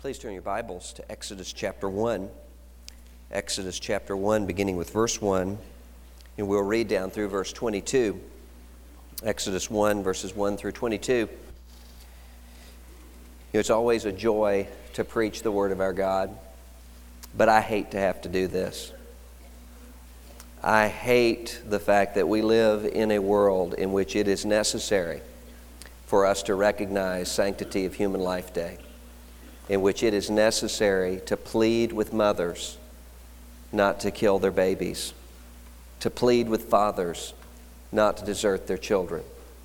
Please turn your Bibles to Exodus chapter 1. Exodus chapter 1, beginning with verse 1, and we'll read down through verse 22. Exodus 1, verses 1 through 22. It's always a joy to preach the Word of our God, but I hate to have to do this. I hate the fact that we live in a world in which it is necessary for us to recognize Sanctity of Human Life Day, in which it is necessary to plead with mothers not to kill their babies, to plead with fathers not to desert their children,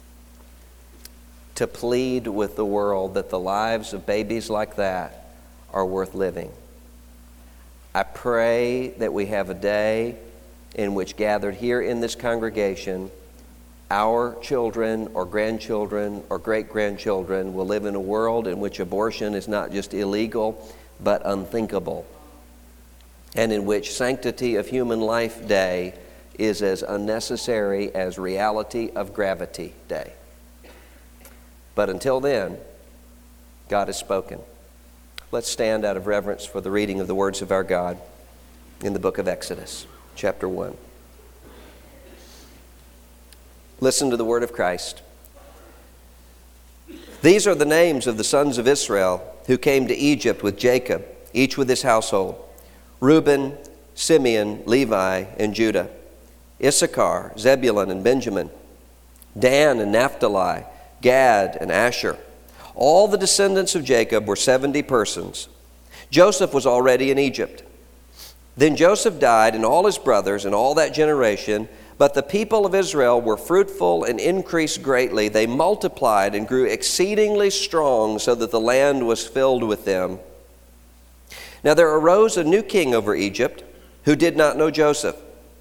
to plead with the world that the lives of babies like that are worth living. I pray that we have a day in which, gathered here in this congregation, our children or grandchildren or great-grandchildren will live in a world in which abortion is not just illegal, but unthinkable, and in which Sanctity of Human Life Day is as unnecessary as Reality of Gravity Day. But until then, God has spoken. Let's stand out of reverence for the reading of the words of our God in the book of Exodus, chapter 1. Listen to the word of Christ. These are the names of the sons of Israel who came to Egypt with Jacob, each with his household: Reuben, Simeon, Levi, and Judah; Issachar, Zebulun, and Benjamin; Dan and Naphtali, Gad and Asher. All the descendants of Jacob were 70 persons. Joseph was already in Egypt. Then Joseph died, and all his brothers, and all that generation. But the people of Israel were fruitful and increased greatly. They multiplied and grew exceedingly strong, so that the land was filled with them. Now there arose a new king over Egypt, who did not know Joseph.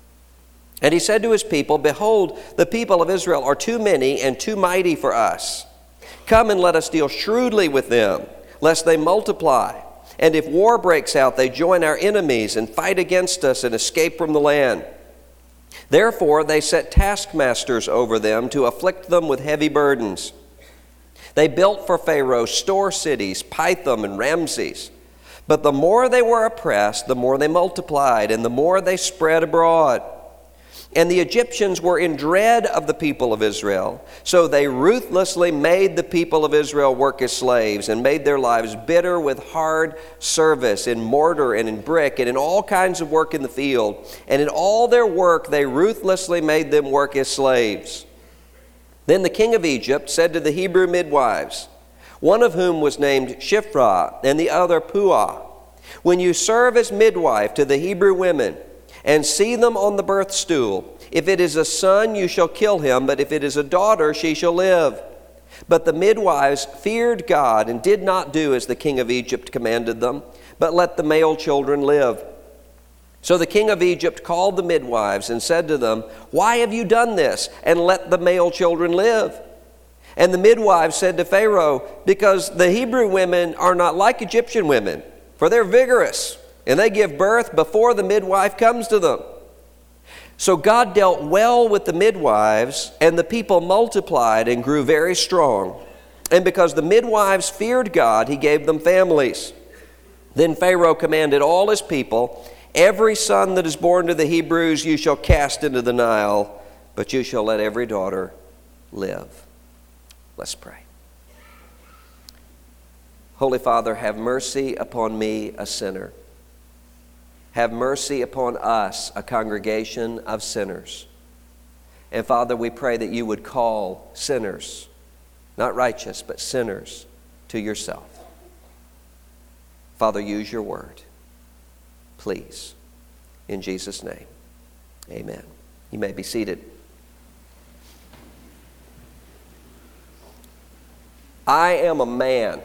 And he said to his people, "Behold, the people of Israel are too many and too mighty for us. Come and let us deal shrewdly with them, lest they multiply. And if war breaks out, they join our enemies and fight against us and escape from the land." Therefore they set taskmasters over them to afflict them with heavy burdens. They built for Pharaoh store cities, Pithom and Ramses. But the more they were oppressed, the more they multiplied, and the more they spread abroad. And the Egyptians were in dread of the people of Israel. So they ruthlessly made the people of Israel work as slaves, and made their lives bitter with hard service in mortar and in brick and in all kinds of work in the field. And in all their work they ruthlessly made them work as slaves. Then the king of Egypt said to the Hebrew midwives, one of whom was named Shiphrah and the other Puah, "When you serve as midwife to the Hebrew women, and see them on the birth stool, if it is a son, you shall kill him, but if it is a daughter, she shall live." But the midwives feared God and did not do as the king of Egypt commanded them, but let the male children live. So the king of Egypt called the midwives and said to them, "Why have you done this, and let the male children live?" And the midwives said to Pharaoh, "Because the Hebrew women are not like Egyptian women, for they're vigorous, and they give birth before the midwife comes to them." So God dealt well with the midwives, and the people multiplied and grew very strong. And because the midwives feared God, he gave them families. Then Pharaoh commanded all his people, "Every son that is born to the Hebrews you shall cast into the Nile, but you shall let every daughter live." Let's pray. Holy Father, have mercy upon me, a sinner. Have mercy upon us, a congregation of sinners. And Father, we pray that you would call sinners, not righteous, but sinners, to yourself. Father, use your word, please. In Jesus' name, amen. You may be seated. I am a man.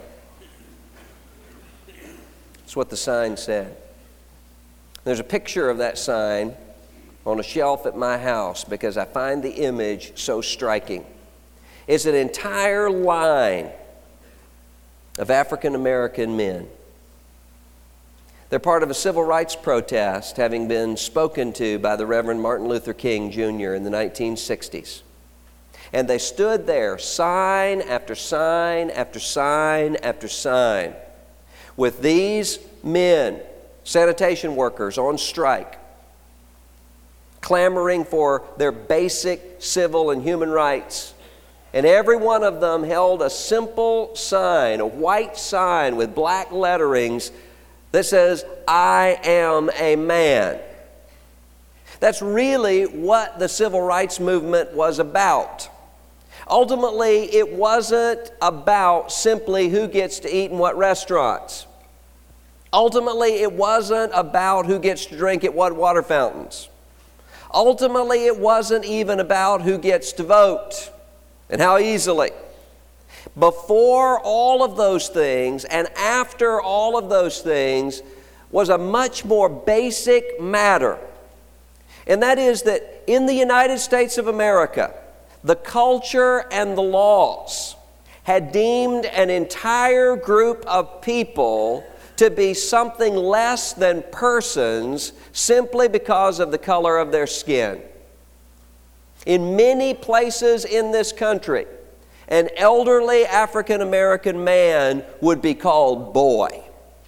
That's what the sign said. There's a picture of that sign on a shelf at my house because I find the image so striking. It's an entire line of African American men. They're part of a civil rights protest having been spoken to by the Reverend Martin Luther King Jr. in the 1960s. And they stood there, sign after sign after sign after sign, with these men, sanitation workers on strike, clamoring for their basic civil and human rights. And every one of them held a simple sign, a white sign with black letterings that says, "I am a man." That's really what the civil rights movement was about. Ultimately, it wasn't about simply who gets to eat in what restaurants. Ultimately, it wasn't about who gets to drink at what water fountains. Ultimately, it wasn't even about who gets to vote and how easily. Before all of those things and after all of those things was a much more basic matter. And that is that in the United States of America, the culture and the laws had deemed an entire group of people to be something less than persons simply because of the color of their skin. In many places in this country, an elderly African American man would be called boy.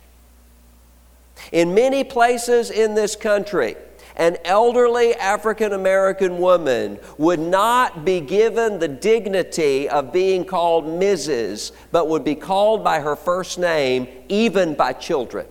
In many places in this country, an elderly African American woman would not be given the dignity of being called Mrs., but would be called by her first name, even by children.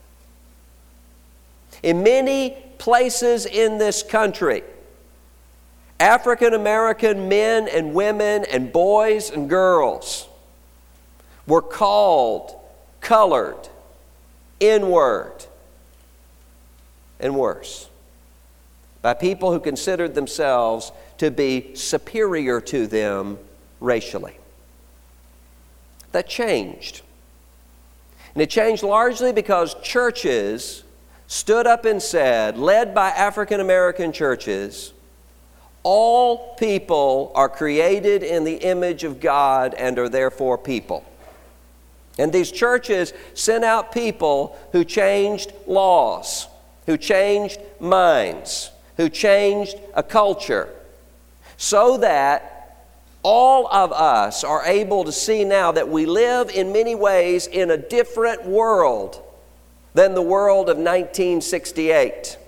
In many places in this country, African American men and women and boys and girls were called colored, N-word, and worse, by people who considered themselves to be superior to them racially. That changed. And it changed largely because churches stood up and said, led by African American churches, all people are created in the image of God and are therefore people. And these churches sent out people who changed laws, who changed minds, who changed a culture, so that all of us are able to see now that we live in many ways in a different world than the world of 1968.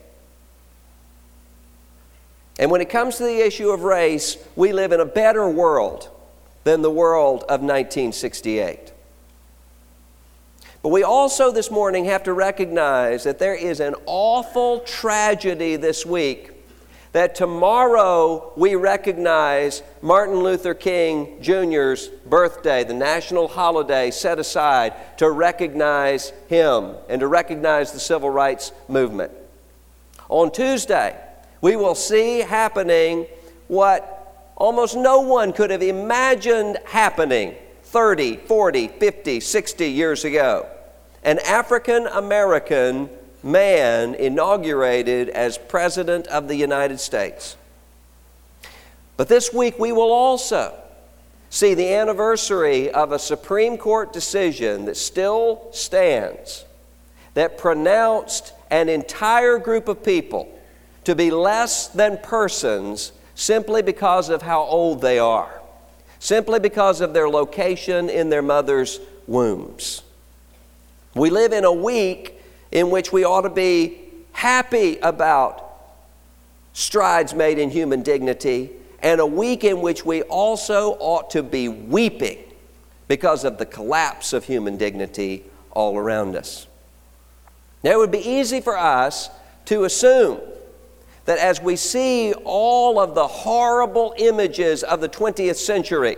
And when it comes to the issue of race, we live in a better world than the world of 1968. But we also this morning have to recognize that there is an awful tragedy this week, that tomorrow we recognize Martin Luther King Jr.'s birthday, the national holiday set aside to recognize him and to recognize the civil rights movement. On Tuesday, we will see happening what almost no one could have imagined happening 30, 40, 50, 60 years ago. An African American man inaugurated as President of the United States. But this week we will also see the anniversary of a Supreme Court decision that still stands, that pronounced an entire group of people to be less than persons simply because of how old they are, simply because of their location in their mother's wombs. We live in a week in which we ought to be happy about strides made in human dignity, and a week in which we also ought to be weeping because of the collapse of human dignity all around us. Now, it would be easy for us to assume that as we see all of the horrible images of the 20th century,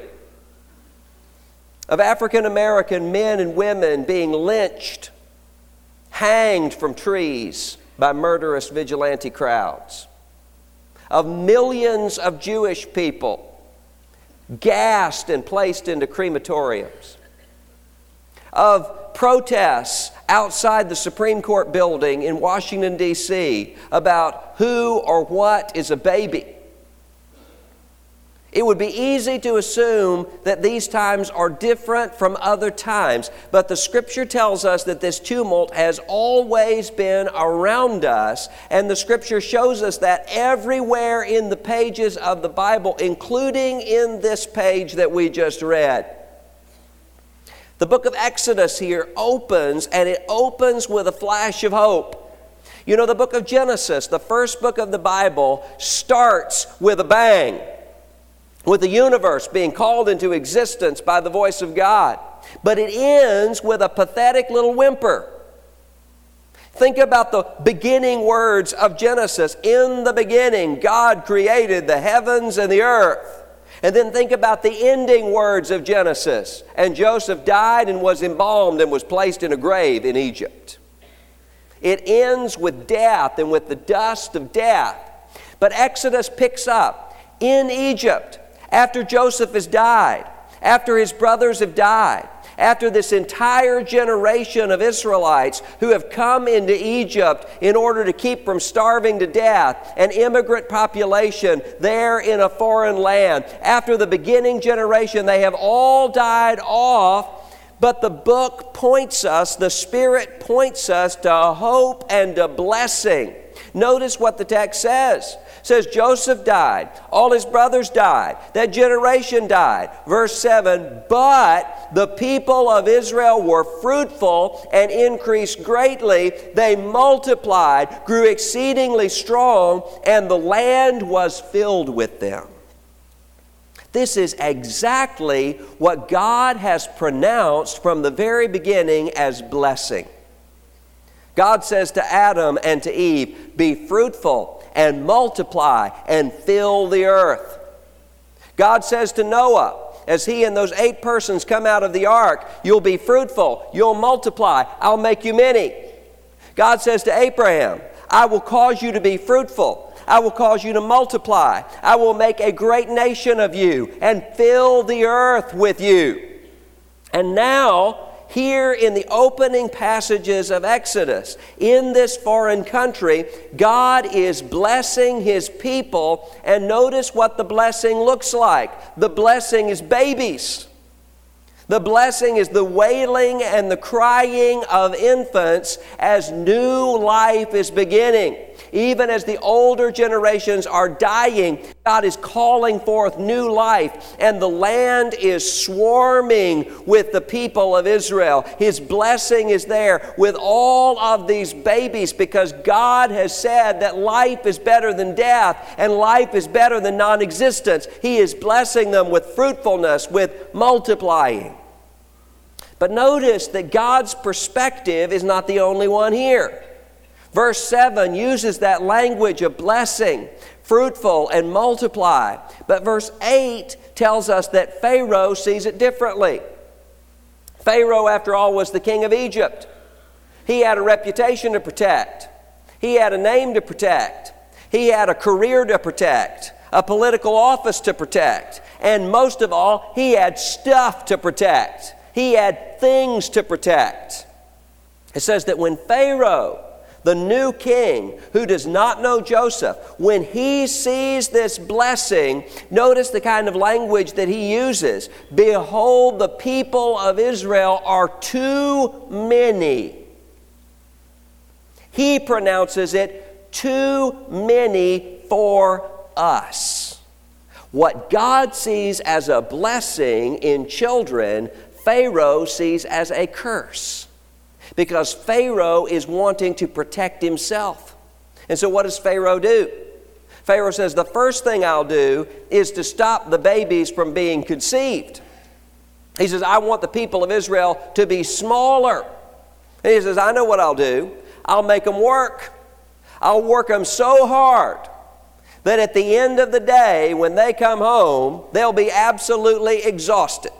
of African American men and women being lynched, hanged from trees by murderous vigilante crowds, of millions of Jewish people gassed and placed into crematoriums, of protests outside the Supreme Court building in Washington, D.C. about who or what is a baby. It would be easy to assume that these times are different from other times, but the Scripture tells us that this tumult has always been around us, and the Scripture shows us that everywhere in the pages of the Bible, including in this page that we just read. The book of Exodus here opens, and it opens with a flash of hope. You know, the book of Genesis, the first book of the Bible, starts with a bang, with the universe being called into existence by the voice of God. But it ends with a pathetic little whimper. Think about the beginning words of Genesis. In the beginning, God created the heavens and the earth. And then think about the ending words of Genesis. And Joseph died and was embalmed and was placed in a grave in Egypt. It ends with death and with the dust of death. But Exodus picks up in Egypt after Joseph has died, after his brothers have died, after this entire generation of Israelites who have come into Egypt in order to keep from starving to death, an immigrant population there in a foreign land. After the beginning generation, they have all died off, but the book points us, the Spirit points us to hope and to blessing. Notice what the text says. It says Joseph died. All his brothers died. That generation died. Verse 7, but the people of Israel were fruitful and increased greatly. They multiplied, grew exceedingly strong, and the land was filled with them. This is exactly what God has pronounced from the very beginning as blessing. God says to Adam and to Eve, be fruitful and multiply and fill the earth. God says to Noah, as he and those 8 persons come out of the ark, you'll be fruitful, you'll multiply, I'll make you many. God says to Abraham, I will cause you to be fruitful, I will cause you to multiply, I will make a great nation of you and fill the earth with you. And now, here in the opening passages of Exodus, in this foreign country, God is blessing His people, and notice what the blessing looks like. The blessing is babies. The blessing is the wailing and the crying of infants as new life is beginning. Even as the older generations are dying, God is calling forth new life, and the land is swarming with the people of Israel. His blessing is there with all of these babies because God has said that life is better than death and life is better than non-existence. He is blessing them with fruitfulness, with multiplying. But notice that God's perspective is not the only one here. Verse 7 uses that language of blessing, fruitful, and multiply. But verse 8 tells us that Pharaoh sees it differently. Pharaoh, after all, was the king of Egypt. He had a reputation to protect. He had a name to protect. He had a career to protect, a political office to protect. And most of all, he had stuff to protect. He had things to protect. It says that when Pharaoh, the new king who does not know Joseph, when he sees this blessing, notice the kind of language that he uses. Behold, the people of Israel are too many. He pronounces it too many for us. What God sees as a blessing in children, Pharaoh sees as a curse. Because Pharaoh is wanting to protect himself. And so what does Pharaoh do? Pharaoh says, the first thing I'll do is to stop the babies from being conceived. He says, I want the people of Israel to be smaller. And he says, I know what I'll do. I'll make them work. I'll work them so hard that at the end of the day, when they come home, they'll be absolutely exhausted.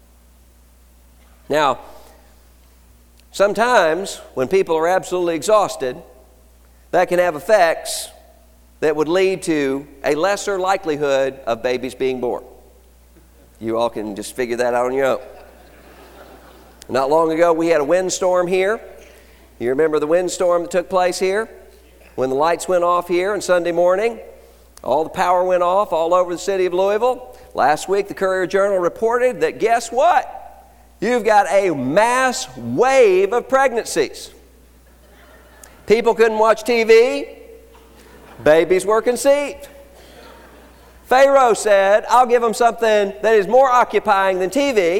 Now, sometimes, when people are absolutely exhausted, that can have effects that would lead to a lesser likelihood of babies being born. You all can just figure that out on your own. Not long ago, we had a windstorm here. You remember the windstorm that took place here? When the lights went off here on Sunday morning, all the power went off all over the city of Louisville. Last week, the Courier-Journal reported that guess what? You've got a mass wave of pregnancies. People couldn't watch TV. Babies were conceived. Pharaoh said, I'll give them something that is more occupying than TV.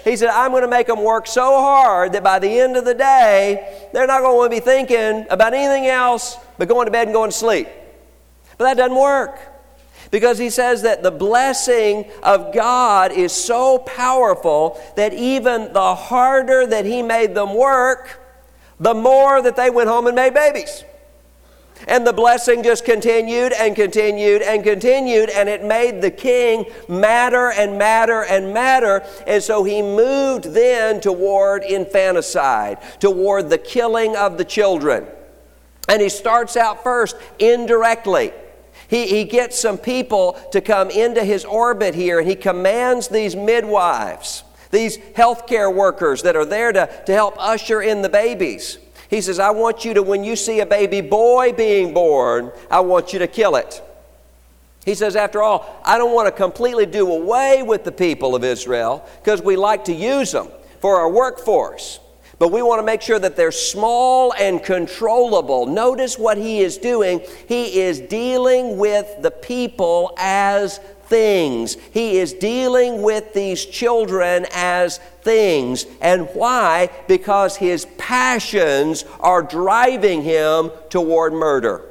He said, I'm going to make them work so hard that by the end of the day, they're not going to want to be thinking about anything else but going to bed and going to sleep. But that doesn't work. Because he says that the blessing of God is so powerful that even the harder that he made them work, the more that they went home and made babies. And the blessing just continued and continued and continued, and it made the king madder and madder and madder. And so he moved then toward infanticide, toward the killing of the children. And he starts out first indirectly. He gets some people to come into his orbit here, and he commands these midwives, these healthcare workers that are there to help usher in the babies. He says, I want you to, when you see a baby boy being born, I want you to kill it. He says, after all, I don't want to completely do away with the people of Israel because we like to use them for our workforce. But we want to make sure that they're small and controllable. Notice what he is doing. He is dealing with the people as things. He is dealing with these children as things. And why? Because his passions are driving him toward murder.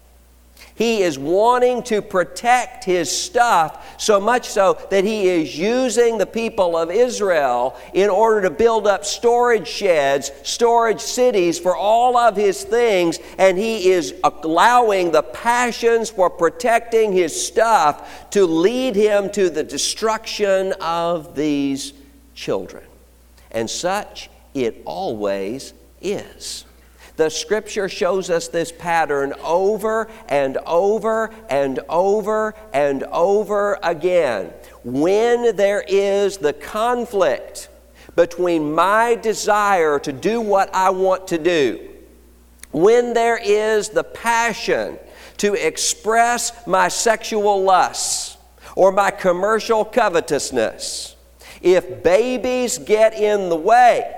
He is wanting to protect his stuff so much so that he is using the people of Israel in order to build up storage sheds, storage cities for all of his things, and he is allowing the passions for protecting his stuff to lead him to the destruction of these children. And such it always is. The Scripture shows us this pattern over and over and over and over again. When there is the conflict between my desire to do what I want to do, when there is the passion to express my sexual lusts or my commercial covetousness, if babies get in the way,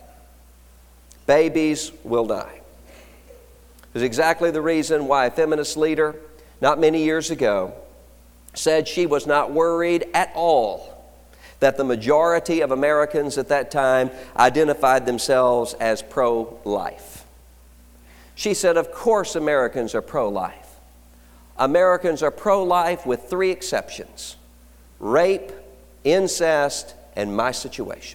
babies will die. It's exactly the reason why a feminist leader, not many years ago, said she was not worried at all that the majority of Americans at that time identified themselves as pro-life. She said, of course Americans are pro-life. Americans are pro-life with 3 exceptions: rape, incest, and my situation.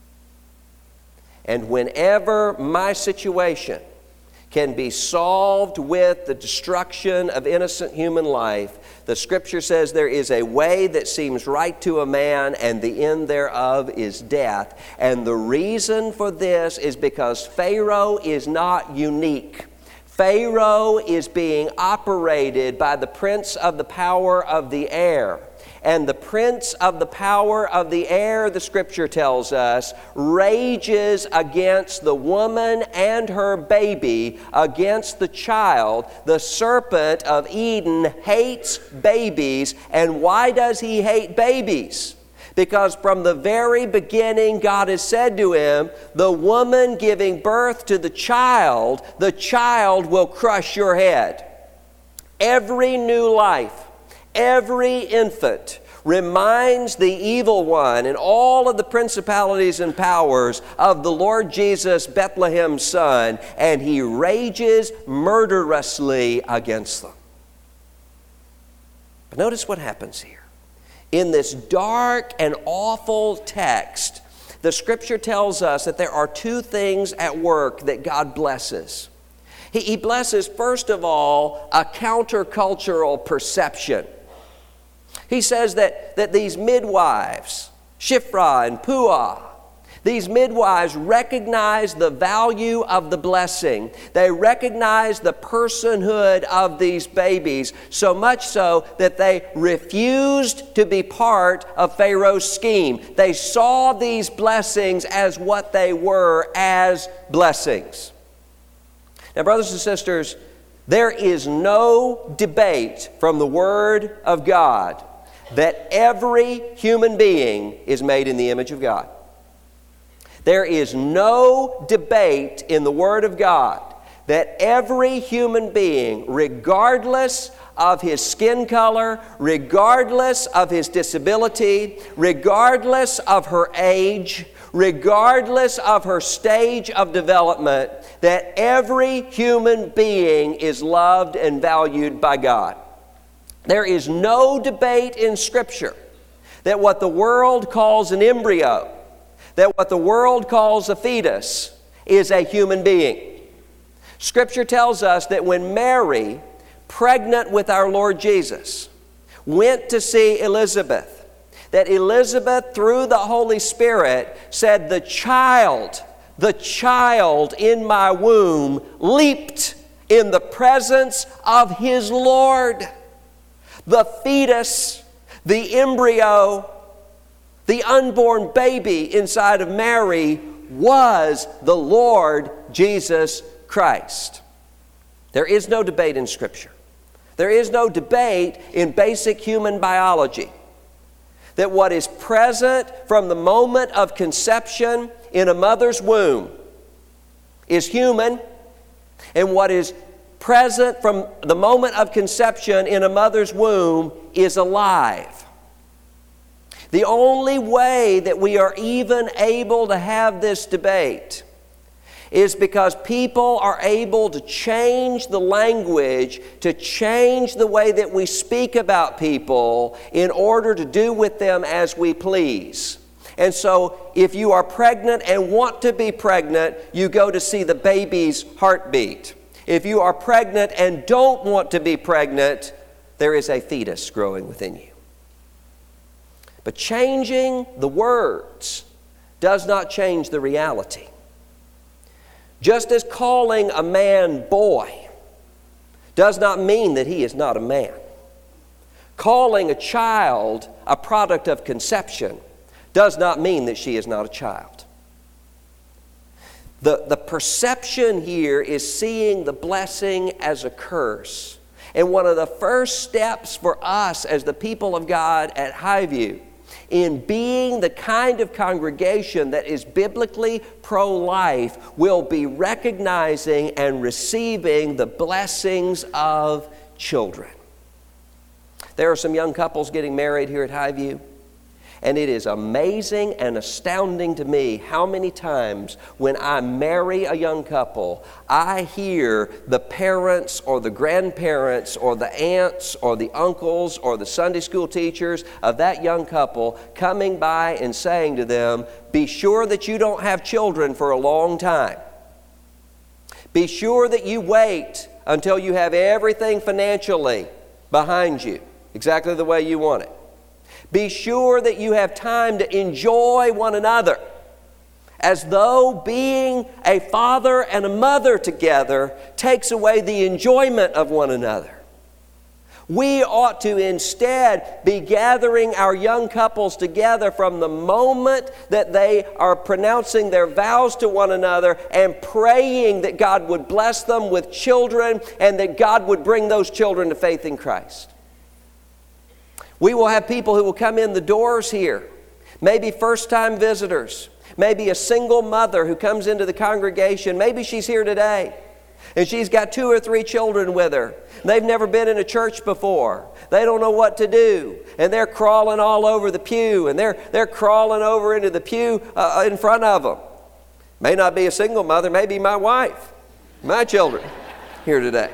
And whenever my situation can be solved with the destruction of innocent human life, the Scripture says there is a way that seems right to a man, and the end thereof is death. And the reason for this is because Pharaoh is not unique. Pharaoh is being operated by the prince of the power of the air. And the prince of the power of the air, the Scripture tells us, rages against the woman and her baby, against the child. The serpent of Eden hates babies. And why does he hate babies? Because from the very beginning, God has said to him, the woman giving birth to the child will crush your head. Every new life, every infant reminds the evil one and all of the principalities and powers of the Lord Jesus, Bethlehem's son, and he rages murderously against them. But notice what happens here. In this dark and awful text, the Scripture tells us that there are 2 things at work that God blesses. He blesses, first of all, a countercultural perception. He says that these midwives, Shiphrah and Puah, these midwives recognize the value of the blessing. They recognize the personhood of these babies, so much so that they refused to be part of Pharaoh's scheme. They saw these blessings as what they were, as blessings. Now, brothers and sisters, there is no debate from the Word of God that every human being is made in the image of God. There is no debate in the Word of God that every human being, regardless of his skin color, regardless of his disability, regardless of her age, regardless of her stage of development, that every human being is loved and valued by God. There is no debate in Scripture that what the world calls an embryo, that what the world calls a fetus, is a human being. Scripture tells us that when Mary, pregnant with our Lord Jesus, went to see Elizabeth, that Elizabeth, through the Holy Spirit, said, the child in my womb leaped in the presence of his Lord. The fetus, the embryo, the unborn baby inside of Mary was the Lord Jesus Christ. There is no debate in Scripture. There is no debate in basic human biology that what is present from the moment of conception in a mother's womb is human, and what is present from the moment of conception in a mother's womb is alive. The only way that we are even able to have this debate is because people are able to change the language, to change the way that we speak about people in order to do with them as we please. And so if you are pregnant and want to be pregnant, you go to see the baby's heartbeat. If you are pregnant and don't want to be pregnant, there is a fetus growing within you. But changing the words does not change the reality. Just as calling a man boy does not mean that he is not a man. Calling a child a product of conception does not mean that she is not a child. The perception here is seeing the blessing as a curse. And one of the first steps for us as the people of God at Highview in being the kind of congregation that is biblically pro-life will be recognizing and receiving the blessings of children. There are some young couples getting married here at Highview, and it is amazing and astounding to me how many times when I marry a young couple, I hear the parents or the grandparents or the aunts or the uncles or the Sunday school teachers of that young couple coming by and saying to them, be sure that you don't have children for a long time. Be sure that you wait until you have everything financially behind you, exactly the way you want it. Be sure that you have time to enjoy one another, as though being a father and a mother together takes away the enjoyment of one another. We ought to instead be gathering our young couples together from the moment that they are pronouncing their vows to one another and praying that God would bless them with children and that God would bring those children to faith in Christ. We will have people who will come in the doors here, maybe first-time visitors, maybe a single mother who comes into the congregation. Maybe she's here today, and she's got 2 or 3 children with her. They've never been in a church before. They don't know what to do, and they're crawling all over the pew, and they're crawling over into the pew in front of them. May not be a single mother, maybe my wife, my children here today.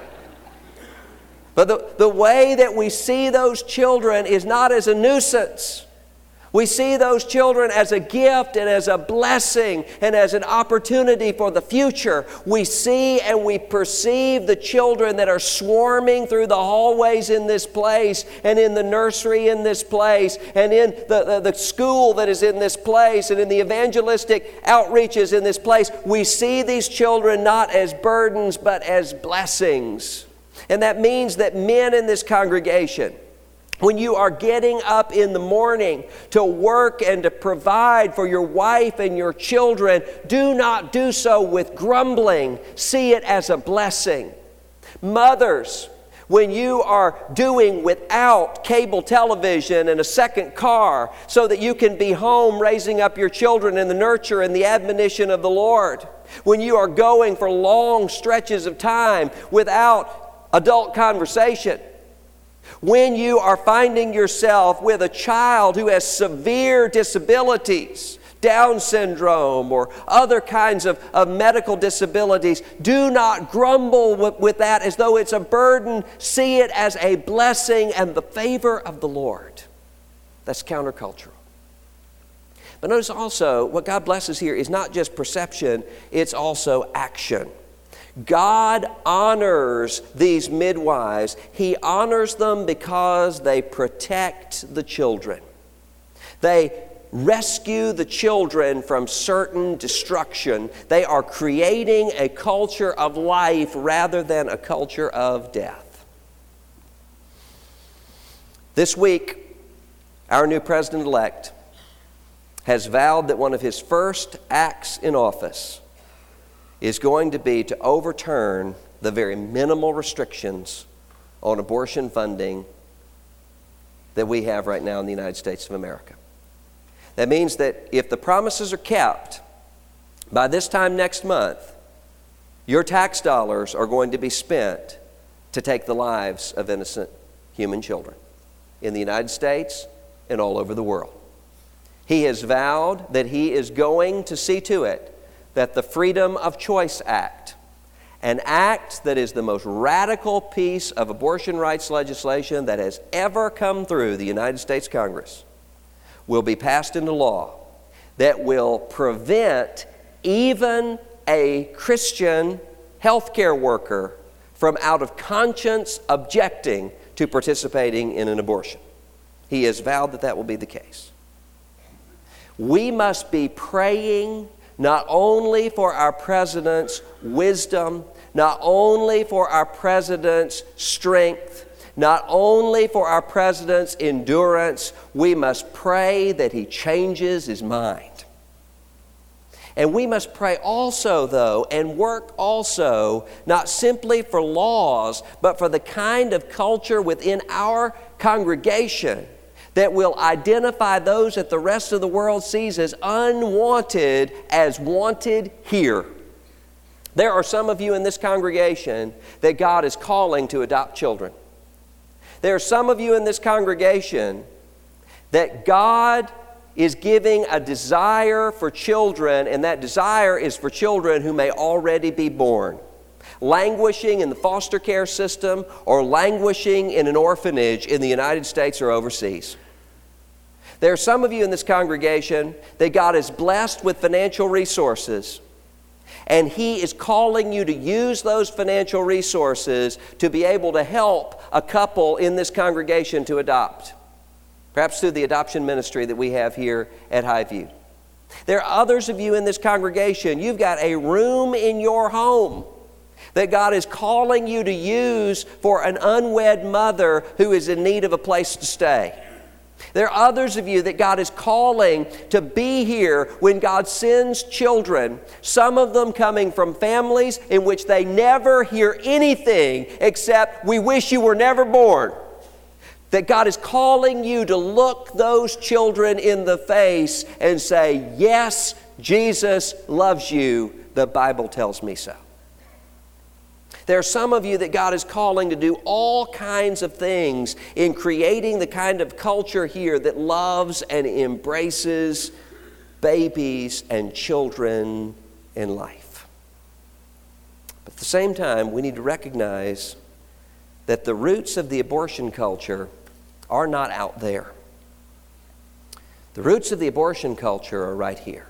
But the way that we see those children is not as a nuisance. We see those children as a gift and as a blessing and as an opportunity for the future. We see and we perceive the children that are swarming through the hallways in this place and in the nursery in this place and in the school that is in this place and in the evangelistic outreaches in this place. We see these children not as burdens but as blessings. And that means that men in this congregation, when you are getting up in the morning to work and to provide for your wife and your children, do not do so with grumbling. See it as a blessing. Mothers, when you are doing without cable television and a second car so that you can be home raising up your children in the nurture and the admonition of the Lord, when you are going for long stretches of time without adult conversation, when you are finding yourself with a child who has severe disabilities, Down syndrome or other kinds of medical disabilities, do not grumble with that as though it's a burden. See it as a blessing and the favor of the Lord. That's countercultural. But notice also, what God blesses here is not just perception, it's also action. God honors these midwives. He honors them because they protect the children. They rescue the children from certain destruction. They are creating a culture of life rather than a culture of death. This week, our new president-elect has vowed that one of his first acts in office is going to be to overturn the very minimal restrictions on abortion funding that we have right now in the United States of America. That means that if the promises are kept, by this time next month, your tax dollars are going to be spent to take the lives of innocent human children in the United States and all over the world. He has vowed that he is going to see to it that the Freedom of Choice Act, an act that is the most radical piece of abortion rights legislation that has ever come through the United States Congress, will be passed into law that will prevent even a Christian healthcare worker from out of conscience objecting to participating in an abortion. He has vowed that that will be the case. We must be praying not only for our president's wisdom, not only for our president's strength, not only for our president's endurance, we must pray that he changes his mind. And we must pray also, though, and work also, not simply for laws, but for the kind of culture within our congregation that will identify those that the rest of the world sees as unwanted as wanted here. There are some of you in this congregation that God is calling to adopt children. There are some of you in this congregation that God is giving a desire for children, and that desire is for children who may already be born, languishing in the foster care system or languishing in an orphanage in the United States or overseas. There are some of you in this congregation that God has blessed with financial resources, and He is calling you to use those financial resources to be able to help a couple in this congregation to adopt, perhaps through the adoption ministry that we have here at Highview. There are others of you in this congregation, you've got a room in your home that God is calling you to use for an unwed mother who is in need of a place to stay. There are others of you that God is calling to be here when God sends children, some of them coming from families in which they never hear anything except, "We wish you were never born." That God is calling you to look those children in the face and say, "Yes, Jesus loves you. The Bible tells me so." There are some of you that God is calling to do all kinds of things in creating the kind of culture here that loves and embraces babies and children in life. But at the same time, we need to recognize that the roots of the abortion culture are not out there. The roots of the abortion culture are right here.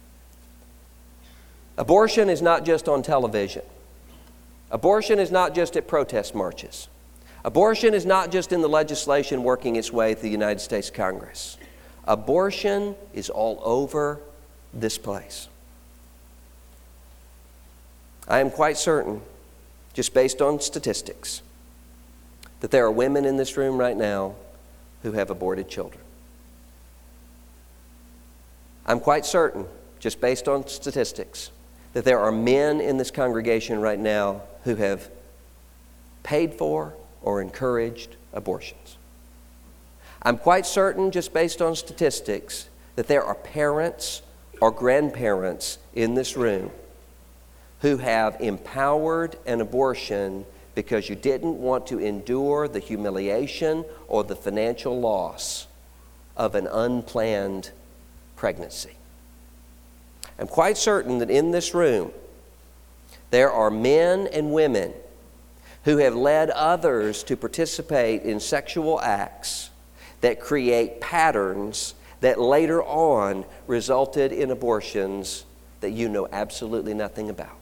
Abortion is not just on television. Abortion is not just at protest marches. Abortion is not just in the legislation working its way through the United States Congress. Abortion is all over this place. I am quite certain, just based on statistics, that there are women in this room right now who have aborted children. I'm quite certain, just based on statistics, that there are men in this congregation right now who have paid for or encouraged abortions. I'm quite certain, just based on statistics, that there are parents or grandparents in this room who have empowered an abortion because you didn't want to endure the humiliation or the financial loss of an unplanned pregnancy. I'm quite certain that in this room there are men and women who have led others to participate in sexual acts that create patterns that later on resulted in abortions that you know absolutely nothing about.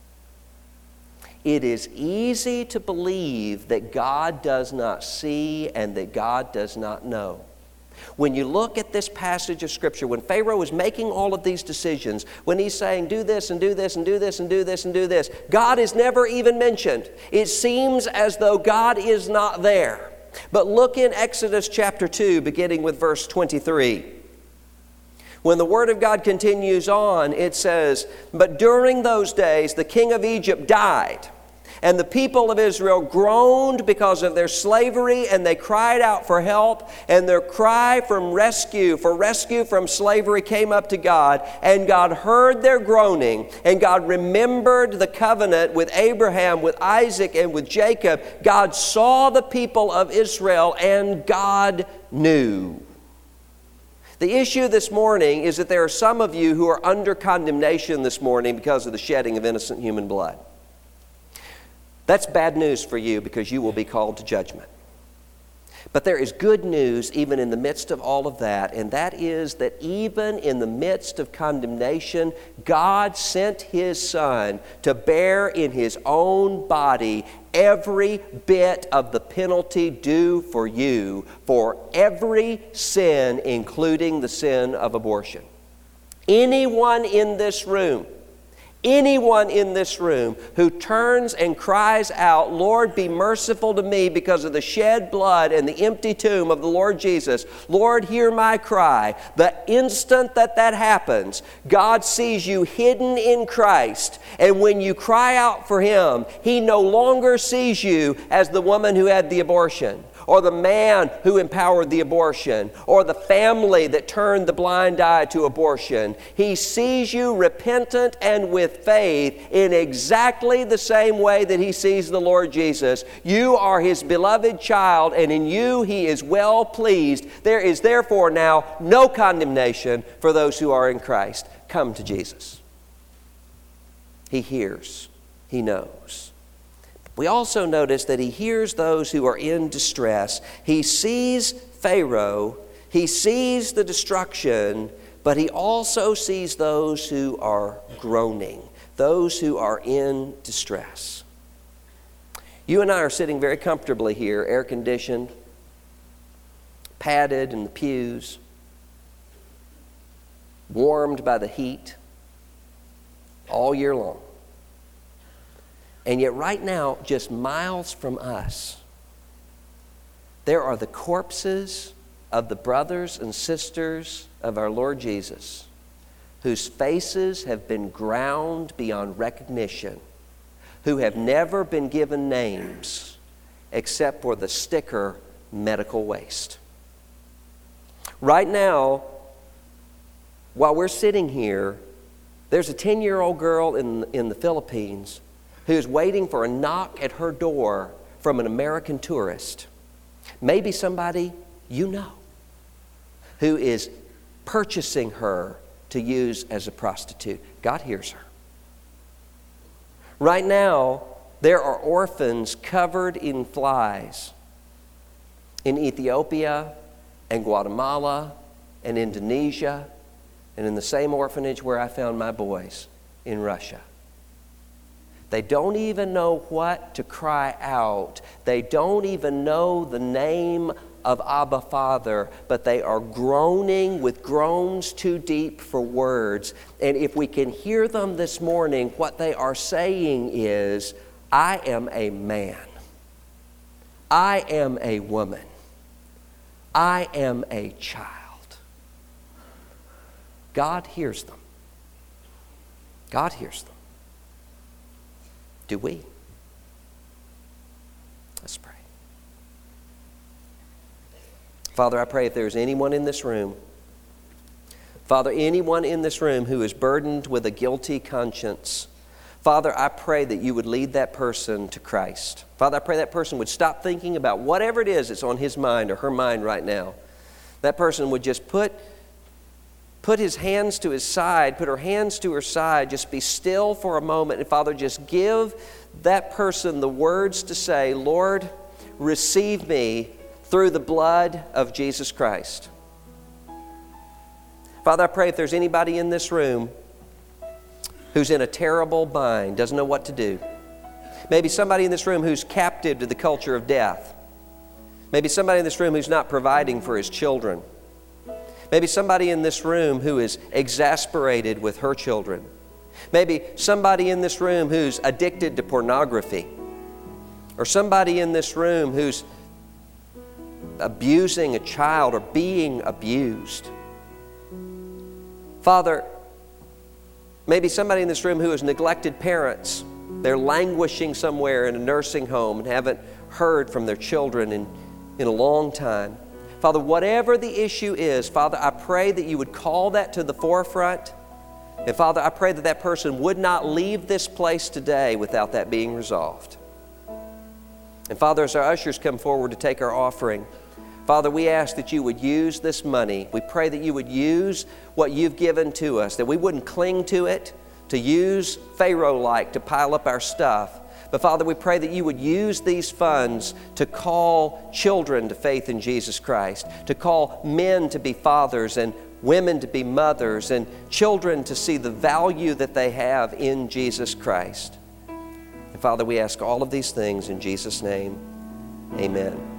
It is easy to believe that God does not see and that God does not know. When you look at this passage of Scripture, when Pharaoh is making all of these decisions, when he's saying do this and do this and do this and do this and do this, God is never even mentioned. It seems as though God is not there. But look in Exodus chapter 2, beginning with verse 23. When the Word of God continues on, it says, "But during those days the king of Egypt died, and the people of Israel groaned because of their slavery, and they cried out for help, and their cry for rescue from slavery came up to God, and God heard their groaning, and God remembered the covenant with Abraham, with Isaac, and with Jacob. God saw the people of Israel, and God knew." The issue this morning is that there are some of you who are under condemnation this morning because of the shedding of innocent human blood. That's bad news for you because you will be called to judgment. But there is good news even in the midst of all of that, and that is that even in the midst of condemnation, God sent His Son to bear in His own body every bit of the penalty due for you for every sin, including the sin of abortion. Anyone in this room who turns and cries out, "Lord, be merciful to me because of the shed blood and the empty tomb of the Lord Jesus. Lord, hear my cry." The instant that happens, God sees you hidden in Christ. And when you cry out for Him, He no longer sees you as the woman who had the abortion, or the man who empowered the abortion, or the family that turned the blind eye to abortion. He sees you repentant and with faith in exactly the same way that He sees the Lord Jesus. You are His beloved child, and in you He is well pleased. There is therefore now no condemnation for those who are in Christ. Come to Jesus. He hears. He knows. We also notice that He hears those who are in distress. He sees Pharaoh, He sees the destruction, but He also sees those who are groaning, those who are in distress. You and I are sitting very comfortably here, air-conditioned, padded in the pews, warmed by the heat all year long. And yet right now, just miles from us, there are the corpses of the brothers and sisters of our Lord Jesus, whose faces have been ground beyond recognition, who have never been given names except for the sticker medical waste. Right now, while we're sitting here, there's a 10-year-old girl in the Philippines who's waiting for a knock at her door from an American tourist, maybe somebody you know, who is purchasing her to use as a prostitute. God hears her. Right now, there are orphans covered in flies in Ethiopia and Guatemala and Indonesia, and in the same orphanage where I found my boys in Russia. They don't even know what to cry out. They don't even know the name of Abba Father, but they are groaning with groans too deep for words. And if we can hear them this morning, what they are saying is, I am a man. I am a woman. I am a child. God hears them. God hears them. Do we? Let's pray. Father, I pray if there's anyone in this room, Father, anyone in this room who is burdened with a guilty conscience, Father, I pray that you would lead that person to Christ. Father, I pray that person would stop thinking about whatever it is that's on his mind or her mind right now. That person would just put his hands to his side, put her hands to her side, just be still for a moment. And Father, just give that person the words to say, Lord, receive me through the blood of Jesus Christ. Father, I pray if there's anybody in this room who's in a terrible bind, doesn't know what to do. Maybe somebody in this room who's captive to the culture of death. Maybe somebody in this room who's not providing for his children. Maybe somebody in this room who is exasperated with her children. Maybe somebody in this room who's addicted to pornography. Or somebody in this room who's abusing a child or being abused. Father, maybe somebody in this room who has neglected parents. They're languishing somewhere in a nursing home and haven't heard from their children in a long time. Father, whatever the issue is, Father, I pray that you would call that to the forefront. And Father, I pray that that person would not leave this place today without that being resolved. And Father, as our ushers come forward to take our offering, Father, we ask that you would use this money. We pray that you would use what you've given to us, that we wouldn't cling to it, to use Pharaoh-like to pile up our stuff. But Father, we pray that you would use these funds to call children to faith in Jesus Christ, to call men to be fathers and women to be mothers and children to see the value that they have in Jesus Christ. And Father, we ask all of these things in Jesus' name. Amen.